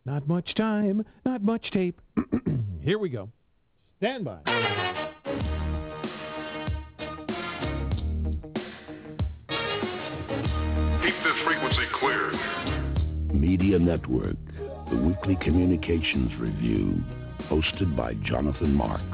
Not much time, not much tape. Here we go. Stand by. Keep this frequency clear. Media Network, the weekly communications review, hosted by Jonathan Marks.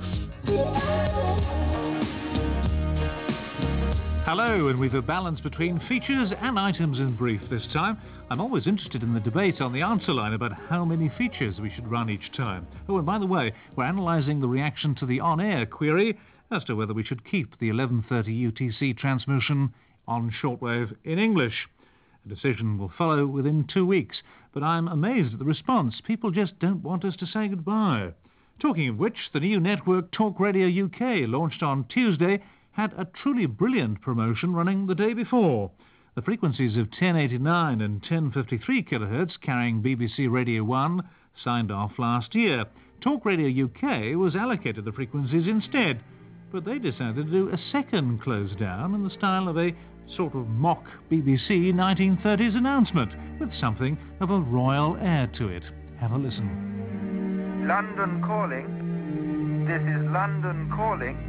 Hello, and we've a balance between features and items in brief this time. I'm always interested in the debate on the answer line about how many features we should run each time. Oh, and by the way, we're analysing the reaction to the on-air query as to whether we should keep the 11:30 UTC transmission on shortwave in English. A decision will follow within 2 weeks, but I'm amazed at the response. People just don't want us to say goodbye. Talking of which, the new network Talk Radio UK, launched on Tuesday, had a truly brilliant promotion running the day before. The frequencies of 1089 and 1053 kHz carrying BBC Radio 1 signed off last year. Talk Radio UK was allocated the frequencies instead, but they decided to do a second close down in the style of a sort of mock BBC 1930s announcement, with something of a royal air to it. Have a listen. London calling. This is London calling.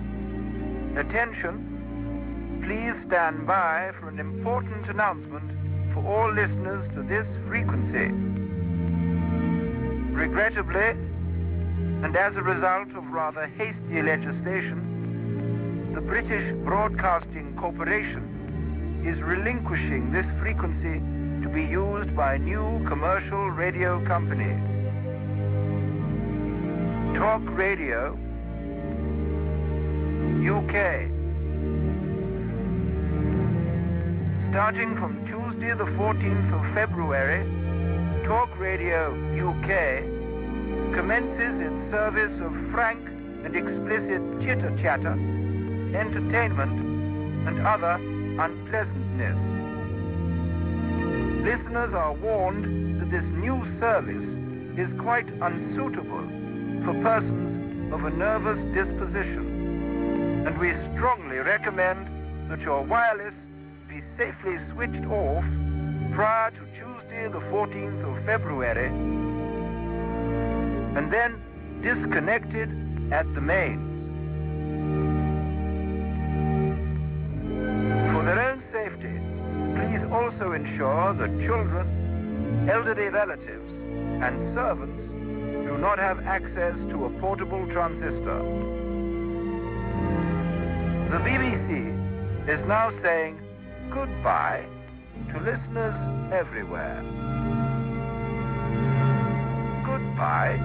Attention, please stand by for an important announcement for all listeners to this frequency. Regrettably, and as a result of rather hasty legislation, the British Broadcasting Corporation is relinquishing this frequency to be used by a new commercial radio company. Talk Radio UK. Starting from Tuesday the 14th of February, Talk Radio UK commences its service of frank and explicit chitter-chatter, entertainment, and other unpleasantness. Listeners are warned that this new service is quite unsuitable for persons of a nervous disposition, and we strongly recommend that your wireless be safely switched off prior to Tuesday the 14th of February and then disconnected at the mains. For their own safety, please also ensure that children, elderly relatives, and servants do not have access to a portable transistor. The BBC is now saying goodbye to listeners everywhere. Goodbye.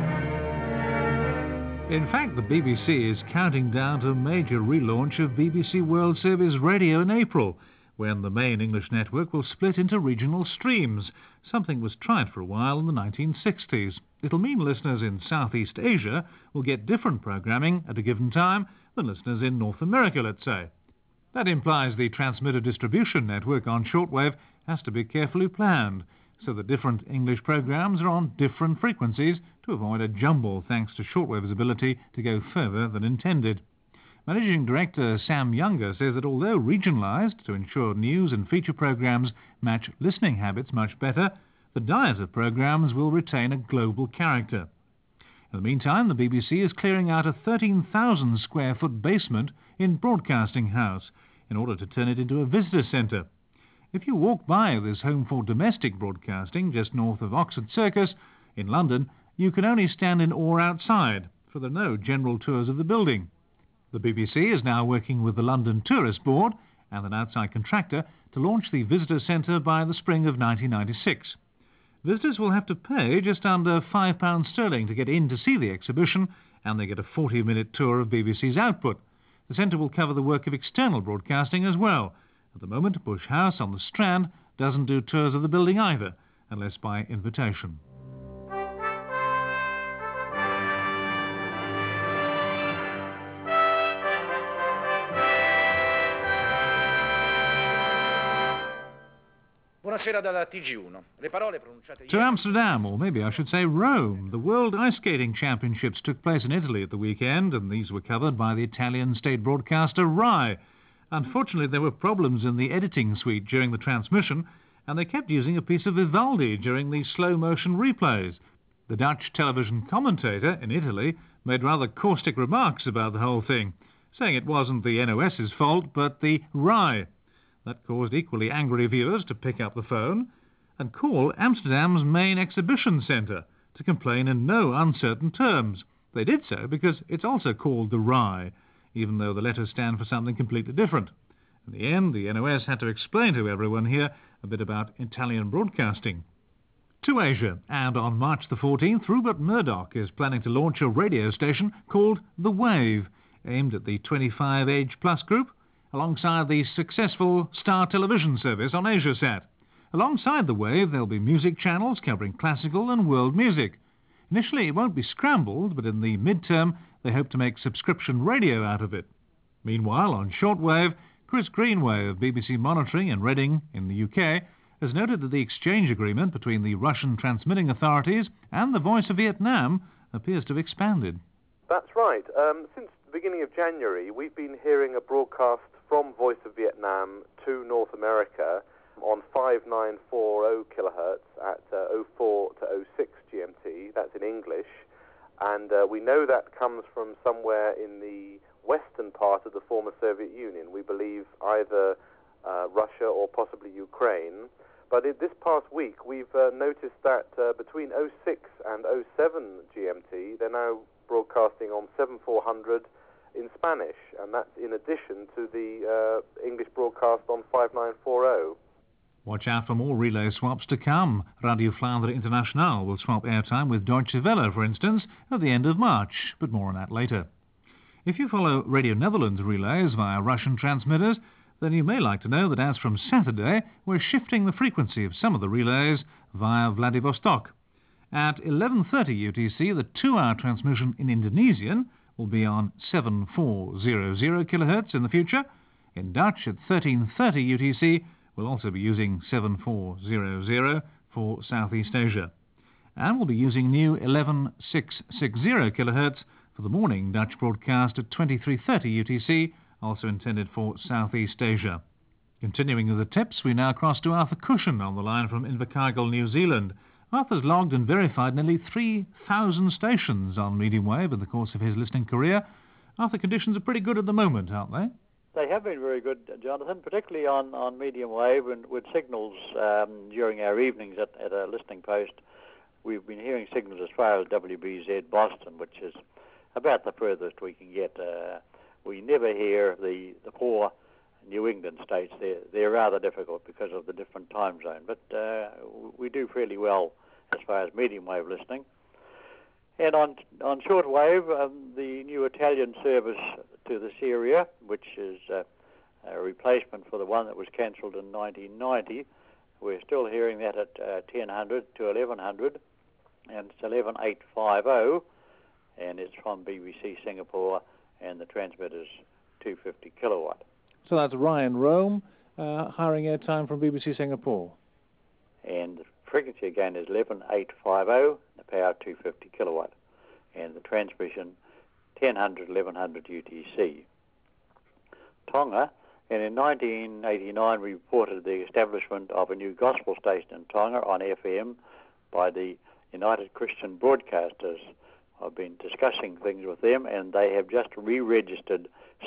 In fact, the BBC is counting down to a major relaunch of BBC World Service Radio in April, when the main English network will split into regional streams. Something was tried for a while in the 1960s. It'll mean listeners in Southeast Asia will get different programming at a given time than listeners in North America, let's say. That implies the transmitter distribution network on shortwave has to be carefully planned, so that different English programs are on different frequencies to avoid a jumble thanks to shortwave's ability to go further than intended. Managing Director Sam Younger says that although regionalised to ensure news and feature programmes match listening habits much better, the diet of programmes will retain a global character. In the meantime, the BBC is clearing out a 13,000 square foot basement in Broadcasting House in order to turn it into a visitor centre. If you walk by this home for domestic broadcasting just north of Oxford Circus in London, you can only stand in awe outside, for there are no general tours of the building. The BBC is now working with the London Tourist Board and an outside contractor to launch the visitor centre by the spring of 1996. Visitors will have to pay just under £5 sterling to get in to see the exhibition, and they get a 40-minute tour of BBC's output. The centre will cover the work of external broadcasting as well. At the moment, Bush House on the Strand doesn't do tours of the building either, unless by invitation. To Amsterdam, or maybe I should say Rome. The World Ice Skating Championships took place in Italy at the weekend, and these were covered by the Italian state broadcaster RAI. Unfortunately, there were problems in the editing suite during the transmission, and they kept using a piece of Vivaldi during the slow-motion replays. The Dutch television commentator in Italy made rather caustic remarks about the whole thing, saying it wasn't the NOS's fault, but the RAI. That caused equally angry viewers to pick up the phone and call Amsterdam's main exhibition centre to complain in no uncertain terms. They did so because it's also called the RAI, even though the letters stand for something completely different. In the end, the NOS had to explain to everyone here a bit about Italian broadcasting. To Asia, and on March the 14th, Rupert Murdoch is planning to launch a radio station called The Wave, aimed at the 25 age plus group, alongside the successful Star television service on AsiaSat. Alongside The Wave, there'll be music channels covering classical and world music. Initially, it won't be scrambled, but in the mid-term, they hope to make subscription radio out of it. Meanwhile, on shortwave, Chris Greenway of BBC Monitoring in Reading, in the UK, has noted that the exchange agreement between the Russian transmitting authorities and the Voice of Vietnam appears to have expanded. That's right. Since the beginning of January, we've been hearing a broadcast from Voice of Vietnam to North America on 5940 kilohertz at 04 to 06 GMT. That's in English. And we know that comes from somewhere in the western part of the former Soviet Union. We believe either Russia or possibly Ukraine. But this past week, we've noticed that between 06 and 07 GMT, they're now broadcasting on 7400 in Spanish, and that's in addition to the English broadcast on 5940. Watch out for more relay swaps to come. Radio Vlaanderen International will swap airtime with Deutsche Welle, for instance, at the end of March, but more on that later. If you follow Radio Netherlands relays via Russian transmitters, then you may like to know that as from Saturday, we're shifting the frequency of some of the relays via Vladivostok. At 11:30 UTC, the 2-hour transmission in Indonesian will be on 7400 kilohertz in the future. In Dutch, at 13:30 UTC, we'll also be using 7400 for Southeast Asia. And we'll be using new 11660 kilohertz for the morning Dutch broadcast at 23:30 UTC, also intended for Southeast Asia. Continuing with the tips, we now cross to Arthur Cushion on the line from Invercargill, New Zealand. Arthur's logged and verified nearly 3,000 stations on medium wave in the course of his listening career. Arthur, conditions are pretty good at the moment, aren't they? They have been very good, Jonathan, particularly on medium wave and with signals during our evenings at a listening post. We've been hearing signals as far as WBZ Boston, which is about the furthest we can get. We never hear the poor New England states. They're rather difficult because of the different time zone, but we do fairly well as far as medium wave listening. And on shortwave, the new Italian service to this area, which is a replacement for the one that was cancelled in 1990, we're still hearing that at 1000 to 1100, and it's 11850, and it's from BBC Singapore, and the transmitter's 250 kilowatt. So that's Ryan Rome hiring airtime from BBC Singapore. And the frequency again is 11850, the power 250 kilowatt, and the transmission 1000, 1100 UTC. Tonga, and in 1989 we reported the establishment of a new gospel station in Tonga on FM by the United Christian Broadcasters. I've been discussing things with them, and they have just re-registered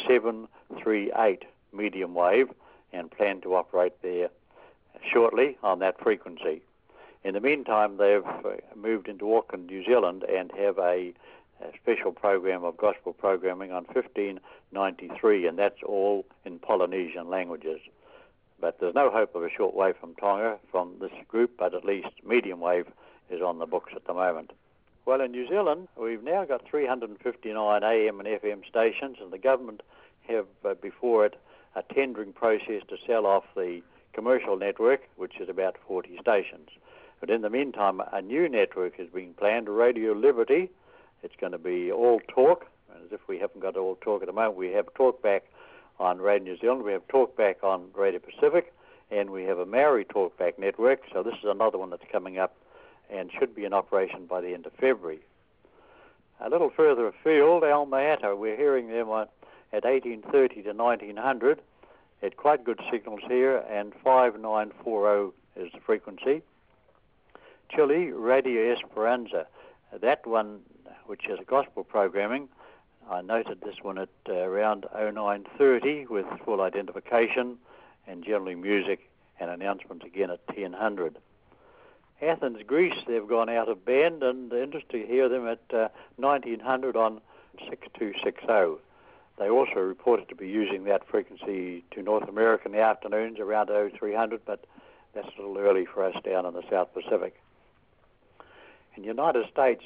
738 medium wave and plan to operate there shortly on that frequency. In the meantime, they've moved into Auckland, New Zealand, and have a special program of gospel programming on 1593, and that's all in Polynesian languages. But there's no hope of a short wave from Tonga from this group, but at least medium wave is on the books at the moment. Well, in New Zealand, we've now got 359 AM and FM stations, and the government have before it a tendering process to sell off the commercial network, which is about 40 stations. But in the meantime, a new network is being planned, Radio Liberty. It's going to be all talk, as if we haven't got all talk at the moment. We have talkback on Radio New Zealand, we have talkback on Radio Pacific, and we have a Maori talkback network, so this is another one that's coming up and should be in operation by the end of February. A little further afield, Alma-Ata, we're hearing them at 1830 to 1900. Had quite good signals here, and 5940 is the frequency. Chile, Radio Esperanza. That one, which is a gospel programming, I noted this one at around 0930 with full identification and generally music and announcements again at 1000. Athens, Greece, they've gone out of band, and interesting to hear them at 1900 on 6260. They also reported to be using that frequency to North America in the afternoons around 0300, but that's a little early for us down in the South Pacific. In the United States,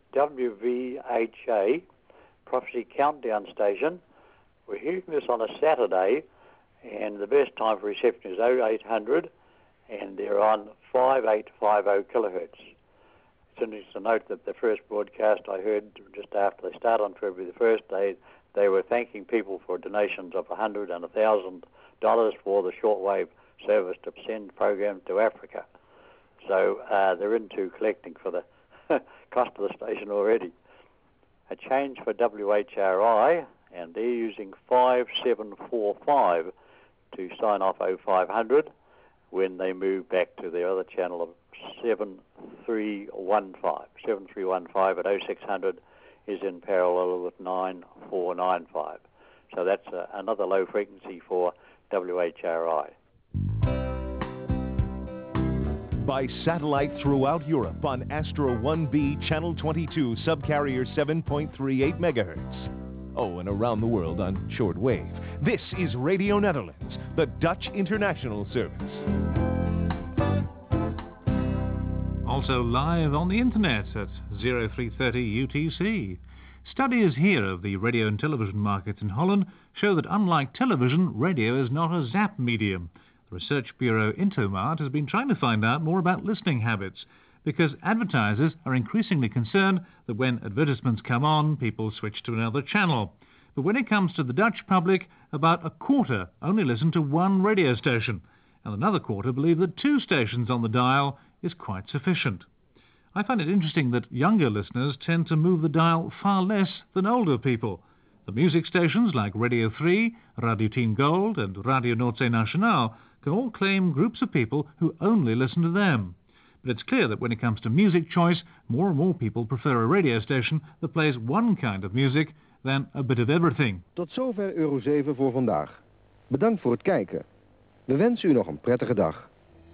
WVHA, Prophecy Countdown Station, we're hearing this on a Saturday, and the best time for reception is 0800, and they're on 5850 kilohertz. It's interesting to note that the first broadcast I heard just after they started on February the 1st, they were thanking people for donations of $100 and $1,000 for the shortwave service to send programs to Africa. So they're into collecting for the cost of the station already. A change for WHRI, and they're using 5745 to sign off 0500 when they move back to their other channel of 7315. 7315 at 0600 is in parallel with 9495. So that's another low frequency for WHRI. By satellite throughout Europe on Astro 1B Channel 22 subcarrier 7.38 megahertz. Oh, and around the world on shortwave. This is Radio Netherlands, the Dutch international service. Also live on the internet at 0330 UTC. Studies here of the radio and television markets in Holland show that unlike television, radio is not a zap medium. The research bureau Intomart has been trying to find out more about listening habits because advertisers are increasingly concerned that when advertisements come on, people switch to another channel. But when it comes to the Dutch public, about a quarter only listen to one radio station, and another quarter believe that 2 stations on the dial is quite sufficient. I find it interesting that younger listeners tend to move the dial far less than older people. The music stations like Radio 3, Radio 10 Gold and Radio Noordzee Nationaal can all claim groups of people who only listen to them. But it's clear that when it comes to music choice, more and more people prefer a radio station that plays one kind of music than a bit of everything. Tot zover Euro 7 voor vandaag. Bedankt voor het kijken. We wensen u nog een prettige dag.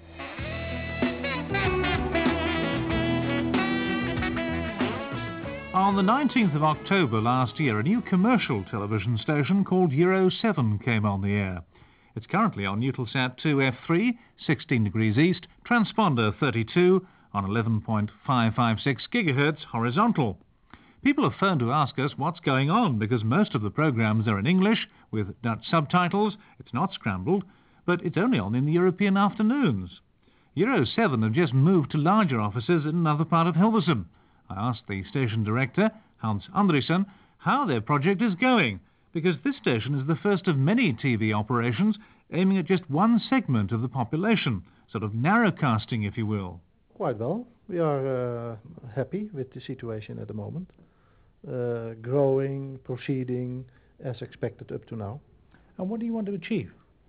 On the 19th of October last year, a new commercial television station called Euro 7 came on the air. It's currently on Eutelsat 2F3, 16 degrees east, transponder 32 on 11.556 gigahertz horizontal. People have phoned to ask us what's going on because most of the programs are in English with Dutch subtitles. It's not scrambled, but it's only on in the European afternoons. Euro 7 have just moved to larger offices in another part of Hilversum. I asked the station director, Hans Andriessen, how their project is going, because this station is the first of many TV operations aiming at just one segment of the population, sort of narrowcasting, if you will. Quite well. We are happy with the situation at the moment. Growing, proceeding as expected up to now. And what do you want to achieve?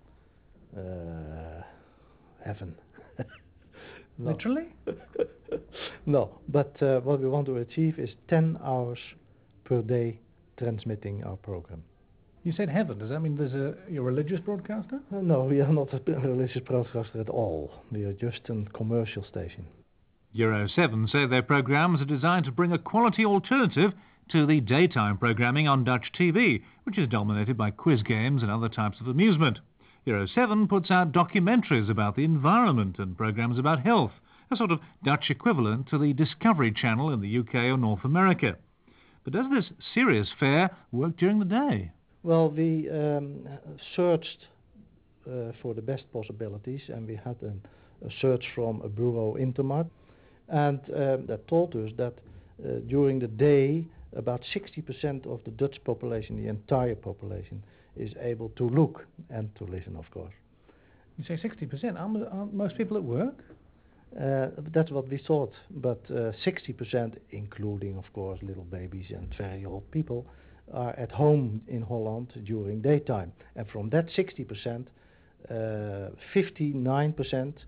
Heaven. No. Literally? No, but what we want to achieve is 10 hours per day transmitting our program. You said heaven. Does that mean you're a religious broadcaster? No, we are not a religious broadcaster at all. We are just a commercial station. Euro 7 say their programmes are designed to bring a quality alternative to the daytime programming on Dutch TV, which is dominated by quiz games and other types of amusement. Euro 7 puts out documentaries about the environment and programmes about health, a sort of Dutch equivalent to the Discovery Channel in the UK or North America. But does this serious fare work during the day? Well, we searched for the best possibilities, and we had a search from a bureau Intomart, and that told us that during the day about 60% of the Dutch population, the entire population, is able to look and to listen, of course. You say 60%? Aren't most people at work? That's what we thought, but 60%, including, of course, little babies and very old people, are at home in Holland during daytime. And from that 60%, 59%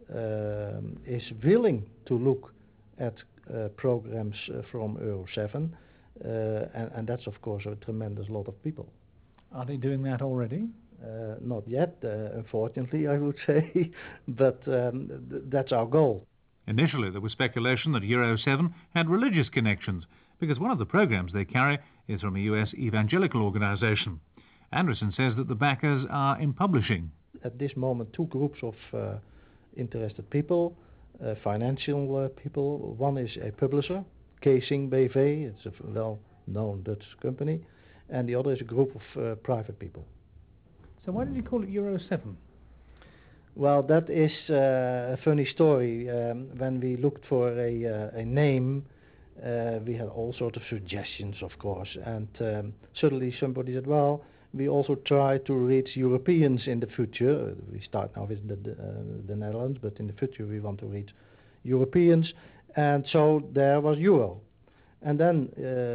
is willing to look at programs from Euro 7, and that's of course a tremendous lot of people. Are they doing that already? Not yet, unfortunately, I would say, but that's our goal. Initially, there was speculation that Euro 7 had religious connections, because one of the programs they carry is from a US evangelical organization. Anderson says that the backers are in publishing. At this moment, two groups of interested people, financial people. One is a publisher, Casing BV, it's a well-known Dutch company, and the other is a group of private people. So why did you call it Euro 7? Well, that is a funny story. When we looked for a name, we had all sorts of suggestions, of course, and suddenly somebody said, well, we also try to reach Europeans in the future. We start now with the Netherlands, but in the future we want to reach Europeans, and so there was Euro. And then,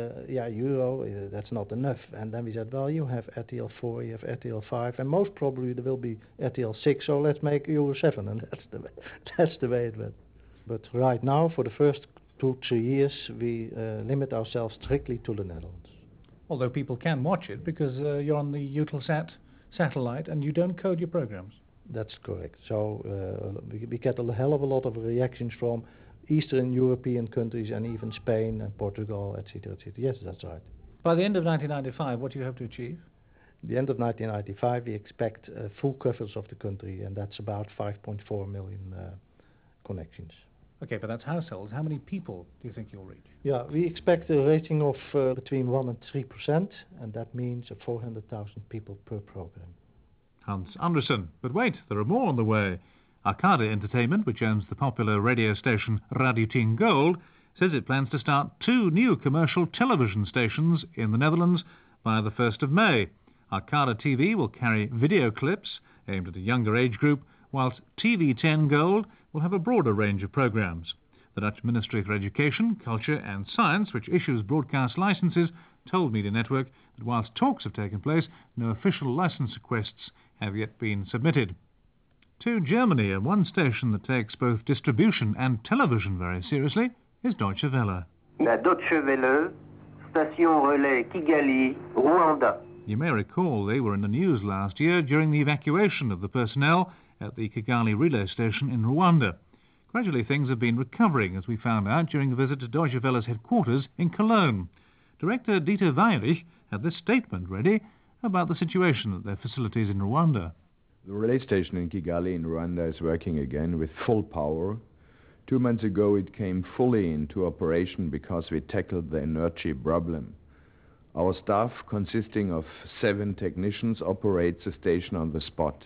Euro, that's not enough. And then we said, well, you have RTL 4, you have RTL 5, and most probably there will be RTL 6, so let's make Euro 7, and that's the way it went. But right now, for the first 2-3 years, we limit ourselves strictly to the Netherlands. Although people can watch it, because you're on the Eutelsat satellite and you don't code your programs. That's correct. So we get a hell of a lot of reactions from Eastern European countries and even Spain and Portugal, etc., etc. Yes, that's right. By the end of 1995, what do you have to achieve? The end of 1995, we expect full coverage of the country, and that's about 5.4 million connections. Okay, but that's households. How many people do you think you'll reach? Yeah, we expect a rating of between 1 and 3%, and that means 400,000 people per program. Hans Andersen. But wait, there are more on the way. Arcade Entertainment, which owns the popular radio station Radio 10 Gold, says it plans to start 2 new commercial television stations in the Netherlands by the 1st of May. Arcade TV will carry video clips aimed at a younger age group, whilst TV 10 Gold will have a broader range of programs. The Dutch Ministry for Education, Culture and Science, which issues broadcast licenses, told Media Network that whilst talks have taken place, no official license requests have yet been submitted. To Germany, and one station that takes both distribution and television very seriously is Deutsche Welle. La Deutsche Welle, Station Relais Kigali, Rwanda. You may recall they were in the news last year during the evacuation of the personnel at the Kigali relay station in Rwanda. Gradually things have been recovering, as we found out during a visit to Deutsche Welle's headquarters in Cologne. Director Dieter Weyrich had this statement ready about the situation at their facilities in Rwanda. The relay station in Kigali in Rwanda is working again with full power. 2 months ago it came fully into operation because we tackled the inertia problem. Our staff, consisting of 7 technicians, operates the station on the spot.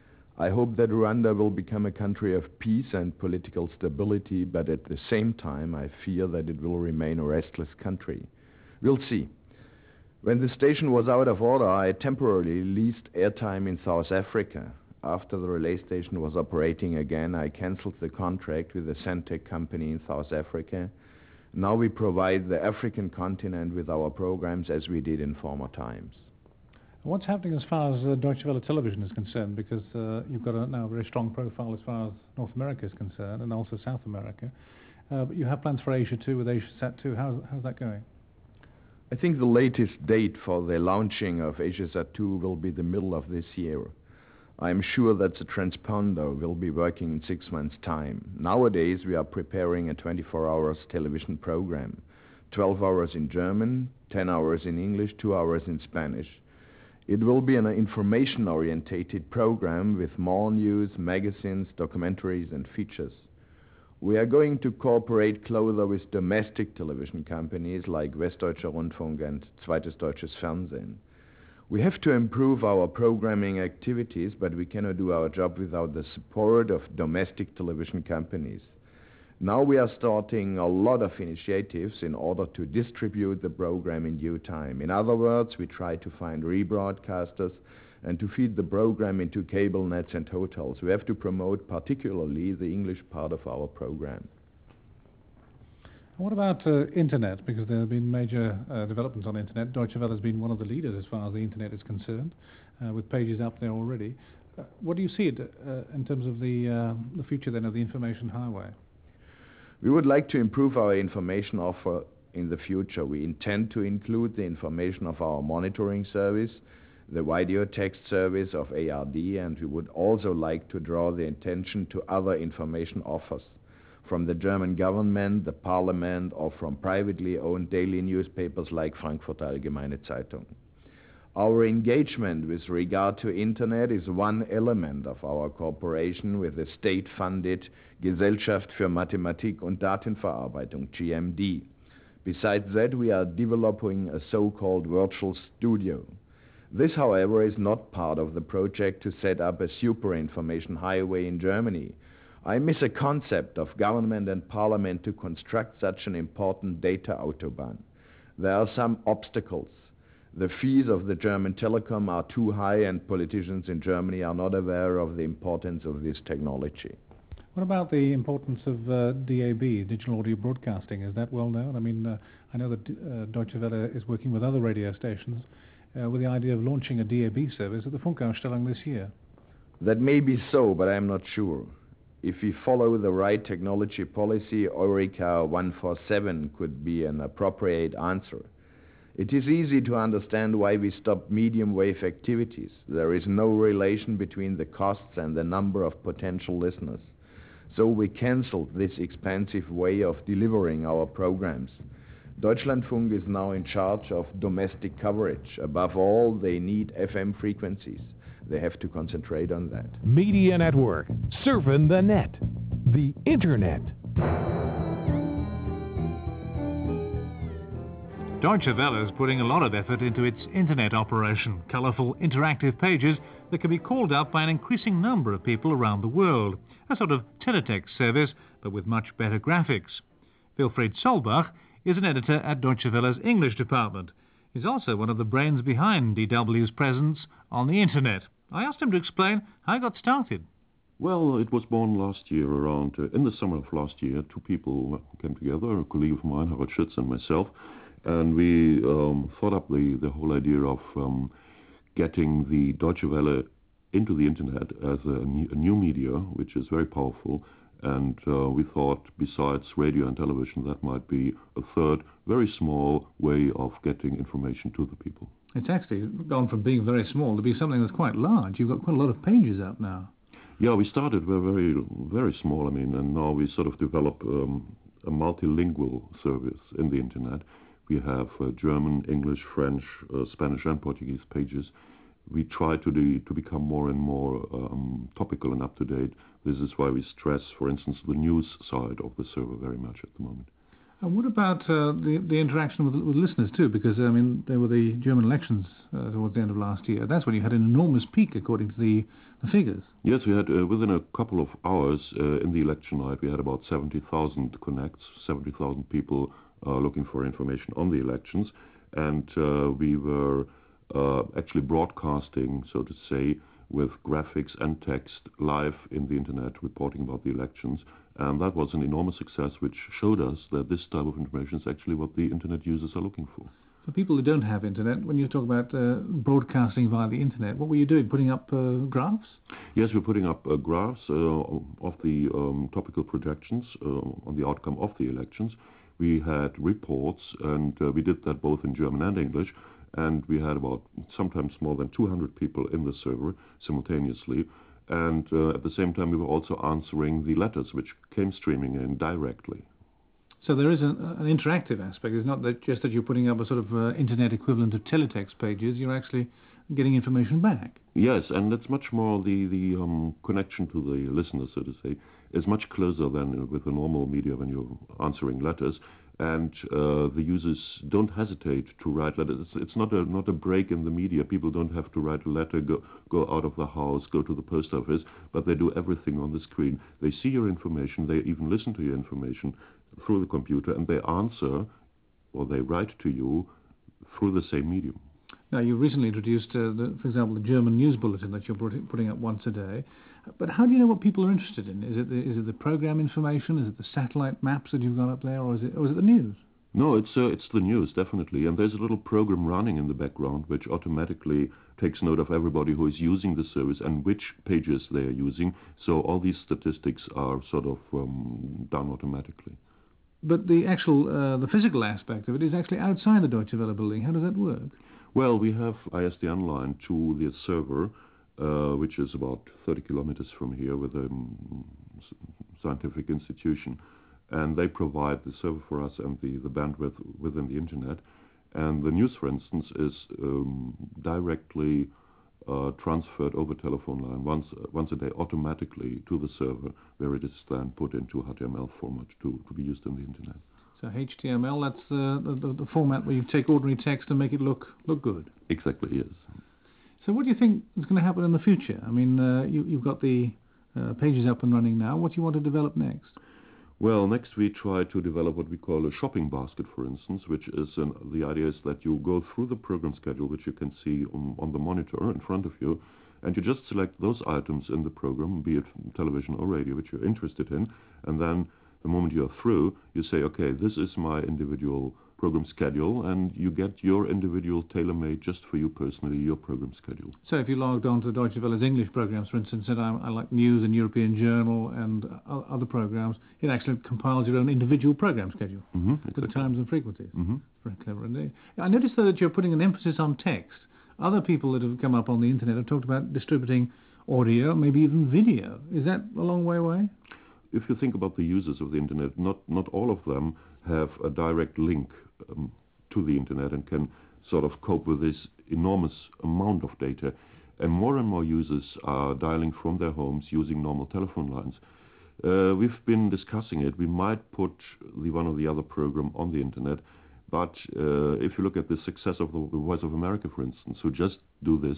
I hope that Rwanda will become a country of peace and political stability, but at the same time I fear that it will remain a restless country. We'll see. When the station was out of order, I temporarily leased airtime in South Africa. After the relay station was operating again, I cancelled the contract with the Centec company in South Africa. Now we provide the African continent with our programs as we did in former times. What's happening as far as Deutsche Welle television is concerned? Because you've got now a very strong profile as far as North America is concerned, and also South America. But you have plans for Asia too, with AsiaSat 2. How's that going? I think the latest date for the launching of AsiaSat 2 will be the middle of this year. I'm sure that the transponder will be working in 6 months' time. Nowadays we are preparing a 24-hour television program. 12 hours in German, 10 hours in English, 2 hours in Spanish. It will be an information-orientated program with more news, magazines, documentaries and features. We are going to cooperate closer with domestic television companies like Westdeutscher Rundfunk and Zweites Deutsches Fernsehen. We have to improve our programming activities, but we cannot do our job without the support of domestic television companies. Now we are starting a lot of initiatives in order to distribute the program in due time. In other words, we try to find rebroadcasters and to feed the program into cable nets and hotels. We have to promote particularly the English part of our program. What about Internet? Because there have been major developments on Internet. Deutsche Welle has been one of the leaders as far as the Internet is concerned, with pages up there already. What do you see in terms of the future then of the information highway? We would like to improve our information offer in the future. We intend to include the information of our monitoring service, the video text service of ARD, and we would also like to draw the attention to other information offers from the German government, the parliament, or from privately owned daily newspapers like Frankfurter Allgemeine Zeitung. Our engagement with regard to Internet is one element of our cooperation with the state-funded Gesellschaft für Mathematik und Datenverarbeitung, GMD. Besides that, we are developing a so-called virtual studio. This, however, is not part of the project to set up a super information highway in Germany. I miss a concept of government and parliament to construct such an important data autobahn. There are some obstacles. The fees of the German telecom are too high, and politicians in Germany are not aware of the importance of this technology. What about the importance of DAB, digital audio broadcasting? Is that well known? I mean, I know that Deutsche Welle is working with other radio stations with the idea of launching a DAB service at the Funkausstellung this year. That may be so, but I am not sure. If we follow the right technology policy, Eureka 147 could be an appropriate answer. It is easy to understand why we stopped medium wave activities. There is no relation between the costs and the number of potential listeners. So we cancelled this expensive way of delivering our programs. Deutschlandfunk is now in charge of domestic coverage. Above all, they need FM frequencies. They have to concentrate on that. Media Network, serving the net, the Internet. Deutsche Welle is putting a lot of effort into its internet operation, colourful interactive pages that can be called up by an increasing number of people around the world. A sort of teletext service, but with much better graphics. Wilfried Solbach is an editor at Deutsche Welle's English department. He's also one of the brains behind DW's presence on the internet. I asked him to explain how he got started. Well, it was born last year around, in the summer of last year. Two people came together, a colleague of mine, Harald Schütz, and myself, and we thought up the whole idea of getting the Deutsche Welle into the internet as a new media, which is very powerful, and we thought, besides radio and television, that might be a third, very small way of getting information to the people. It's actually gone from being very small to be something that's quite large. You've got quite a lot of pages out now. Yeah, we started very, very small, and now we sort of develop a multilingual service in the internet. We have German, English, French, Spanish and Portuguese pages. We try to become more and more topical and up-to-date. This is why we stress, for instance, the news side of the server very much at the moment. And what about the interaction with listeners too? Because, I mean, there were the German elections towards the end of last year. That's when you had an enormous peak, according to the figures. Yes, we had, within a couple of hours in the election night, we had about 70,000 connects, 70,000 people looking for information on the elections. And we were actually broadcasting, so to say, with graphics and text live in the internet, reporting about the elections. And that was an enormous success, which showed us that this type of information is actually what the internet users are looking for. For people who don't have internet, when you talk about broadcasting via the internet, what were you doing? Putting up graphs? Yes, we're putting up graphs of the topical projections on the outcome of the elections. We had reports, and we did that both in German and English. And we had about sometimes more than 200 people in the server simultaneously. And at the same time, we were also answering the letters which came streaming in directly. So there is an interactive aspect. It's not that just that you're putting up a sort of internet equivalent of teletext pages. You're actually getting information back. Yes, and it's much more the connection to the listener, so to say, is much closer than with the normal media when you're answering letters. And the users don't hesitate to write letters. It's not a break in the media. People don't have to write a letter, go out of the house, go to the post office, but they do everything on the screen. They see your information. They even listen to your information through the computer, and they answer or they write to you through the same medium. Now, you recently introduced, for example, the German news bulletin that you're putting up once a day. But how do you know what people are interested in? Is it the program information? Is it the satellite maps that you've got up there, or is it the news? No, it's the news, definitely. And there's a little program running in the background which automatically takes note of everybody who is using the service and which pages they are using. So all these statistics are sort of done automatically. But the actual, the physical aspect of it is actually outside the Deutsche Welle building. How does that work? Well, we have ISDN line to the server, which is about 30 kilometers from here with a scientific institution. And they provide the server for us and the bandwidth within the internet. And the news, for instance, is directly transferred over telephone line once a day automatically to the server, where it is then put into HTML format to be used on the internet. So HTML, that's the format where you take ordinary text and make it look good. Exactly, yes. So what do you think is going to happen in the future? I mean, you've got the pages up and running now. What do you want to develop next? Well, next we try to develop what we call a shopping basket, for instance, which is the idea is that you go through the program schedule, which you can see on the monitor in front of you, and you just select those items in the program, be it television or radio, which you're interested in, and then the moment you're through, you say, okay, this is my individual program schedule, and you get your individual tailor-made just for you personally, your program schedule. So if you logged on to Deutsche Welle's English programs, for instance, said I like news and European Journal and other programs, it actually compiles your own individual program schedule Exactly. to the times and frequencies. Mm-hmm. Very clever indeed. I noticed though that you're putting an emphasis on text. Other people that have come up on the internet have talked about distributing audio, maybe even video. Is that a long way away? If you think about the users of the internet, not all of them have a direct link to the internet and can sort of cope with this enormous amount of data. And more users are dialing from their homes using normal telephone lines. We've been discussing it. We might put the one or the other program on the internet, but if you look at the success of the Voice of America, for instance, who just do this,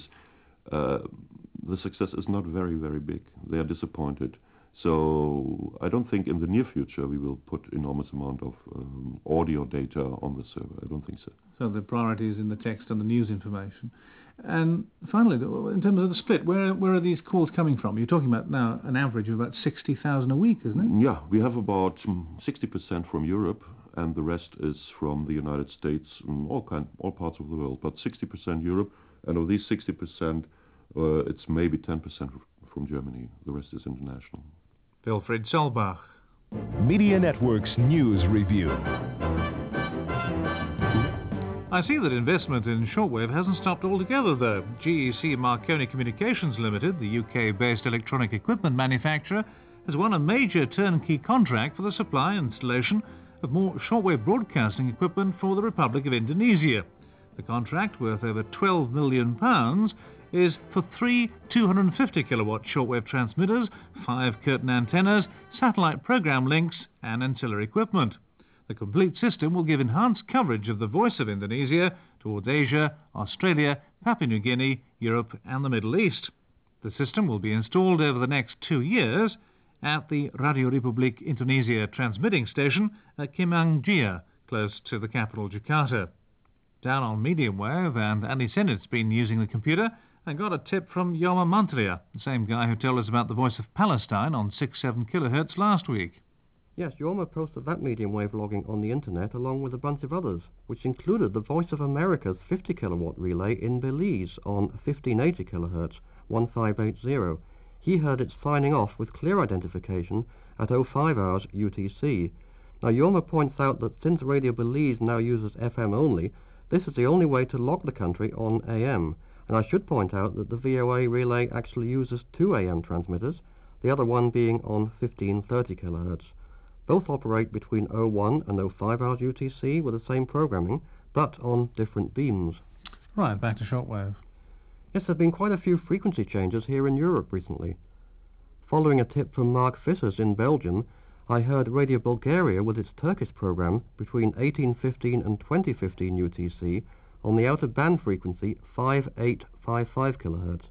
the success is not very, very big. They are disappointed. So I don't think in the near future we will put enormous amount of audio data on the server. I don't think so. So the priority is in the text and the news information. And finally, in terms of the split, where are these calls coming from? You're talking about now an average of about 60,000 a week, isn't it? Yeah, we have about 60% from Europe, and the rest is from the United States, all parts of the world. But 60% Europe, and of these 60%, it's maybe 10% from Germany. The rest is international. Wilfried Solbach. Media Network's News Review. I see that investment in shortwave hasn't stopped altogether, though. GEC Marconi Communications Limited, the UK-based electronic equipment manufacturer, has won a major turnkey contract for the supply and installation of more shortwave broadcasting equipment for the Republic of Indonesia. The contract, worth over £12 million, is for 3 250-kilowatt shortwave transmitters, 5 curtain antennas, satellite program links and ancillary equipment. The complete system will give enhanced coverage of the Voice of Indonesia towards Asia, Australia, Papua New Guinea, Europe and the Middle East. The system will be installed over the next 2 years at the Radio Republik Indonesia transmitting station at Kimang-Jia, close to the capital Jakarta. Down on medium wave, and Andy Sennett's been using the computer and got a tip from Yoma Mantria, the same guy who told us about the Voice of Palestine on 6-7 kilohertz last week. Yes, Yoma posted that medium wave logging on the internet along with a bunch of others, which included the Voice of America's 50 kilowatt relay in Belize on 1580 kilohertz, 1580. He heard it signing off with clear identification at 05 hours UTC. Now Yoma points out that since Radio Belize now uses FM only, this is the only way to log the country on AM. And I should point out that the VOA relay actually uses 2 AM transmitters, the other one being on 1530 kilohertz. Both operate between 01 and 05 hours UTC with the same programming, but on different beams. Right, back to shortwave. Yes, there have been quite a few frequency changes here in Europe recently. Following a tip from Mark Vissers in Belgium, I heard Radio Bulgaria with its Turkish program between 1815 and 2015 UTC on the out-of-band frequency 5855 kHz,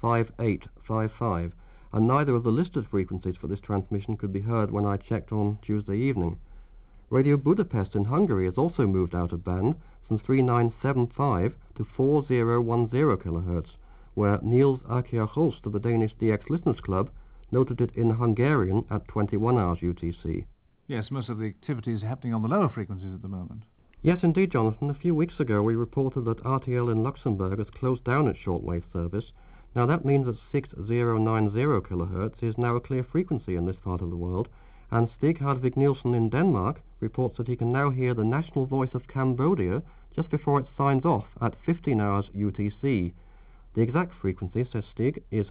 5855, and neither of the listed frequencies for this transmission could be heard when I checked on Tuesday evening. Radio Budapest in Hungary has also moved out of band from 3975 to 4010 kHz, where Niels Akia-Holst of the Danish DX Listeners Club noted it in Hungarian at 21 hours UTC. Yes, most of the activity is happening on the lower frequencies at the moment. Yes, indeed, Jonathan. A few weeks ago we reported that RTL in Luxembourg has closed down its shortwave service. Now that means that 6090 kilohertz is now a clear frequency in this part of the world, and Stig Hardvig Nielsen in Denmark reports that he can now hear the national voice of Cambodia just before it signs off at 15 hours UTC. The exact frequency, says Stig, is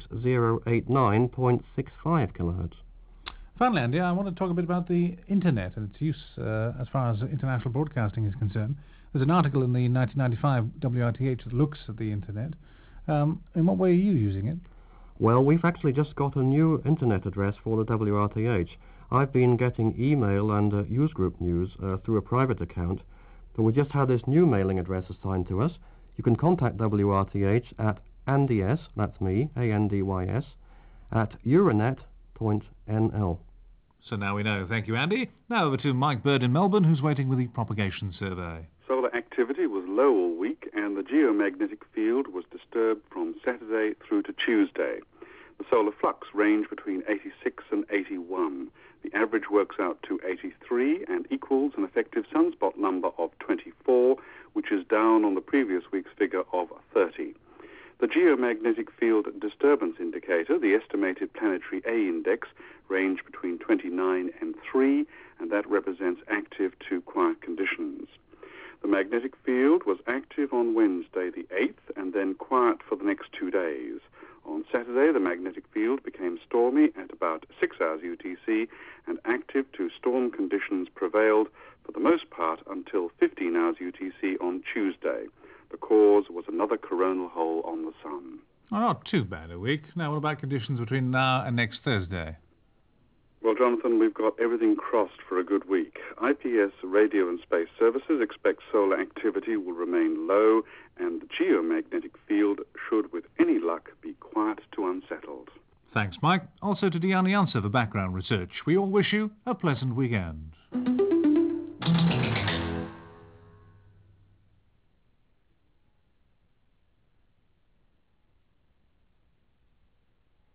6089.65 kilohertz. Finally, Andy, I want to talk a bit about the Internet and its use as far as international broadcasting is concerned. There's an article in the 1995 WRTH that looks at the Internet. In what way are you using it? Well, we've actually just got a new Internet address for the WRTH. I've been getting email and Newsgroup news through a private account, but we just had this new mailing address assigned to us. You can contact WRTH at andys, that's me, ANDYS, at euronet.nl. So now we know. Thank you, Andy. Now over to Mike Bird in Melbourne, who's waiting with the propagation survey. Solar activity was low all week, and the geomagnetic field was disturbed from Saturday through to Tuesday. The solar flux ranged between 86 and 81. The average works out to 83 and equals an effective sunspot number of 24, which is down on the previous week's figure of 30. The geomagnetic field disturbance indicator, the estimated planetary A index, ranged between 29 and 3, and that represents active to quiet conditions. The magnetic field was active on Wednesday the 8th and then quiet for the next 2 days. On Saturday, the magnetic field became stormy at about 6 hours UTC, and active to storm conditions prevailed for the most part until 15 hours UTC on Tuesday. The cause was another coronal hole on the Sun. Oh, not too bad a week. Now, what about conditions between now and next Thursday? Well, Jonathan, we've got everything crossed for a good week. IPS Radio and Space Services expect solar activity will remain low, and the geomagnetic field should, with any luck, be quiet to unsettled. Thanks, Mike. Also to Diana Janse for background research. We all wish you a pleasant weekend.